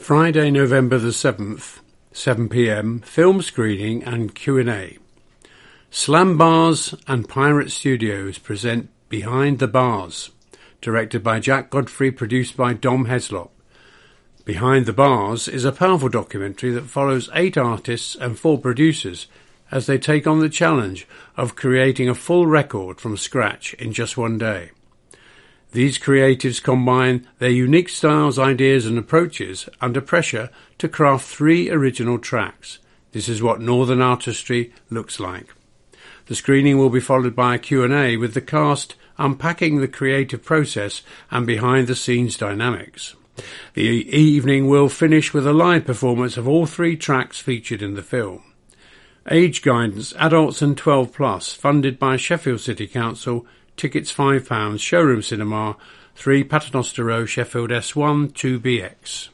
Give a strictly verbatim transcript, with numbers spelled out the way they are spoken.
Friday, November the seventh, seven p m, film screening and Q and A. Slam Bars and Pirate Studios present Behind the Bars, directed by Jack Godfrey, produced by Dom Heslop. Behind the Bars is a powerful documentary that follows eight artists and four producers as they take on the challenge of creating a full record from scratch in just one day. These creatives combine their unique styles, ideas and approaches under pressure to craft three original tracks. This is what Northern Artistry looks like. The screening will be followed by a Q and A with the cast unpacking the creative process and behind-the-scenes dynamics. The evening will finish with a live performance of all three tracks featured in the film. Age guidance, adults and twelve plus, funded by Sheffield City Council. Tickets five pounds, showroom cinema, three Paternoster Row, Sheffield S one two B X.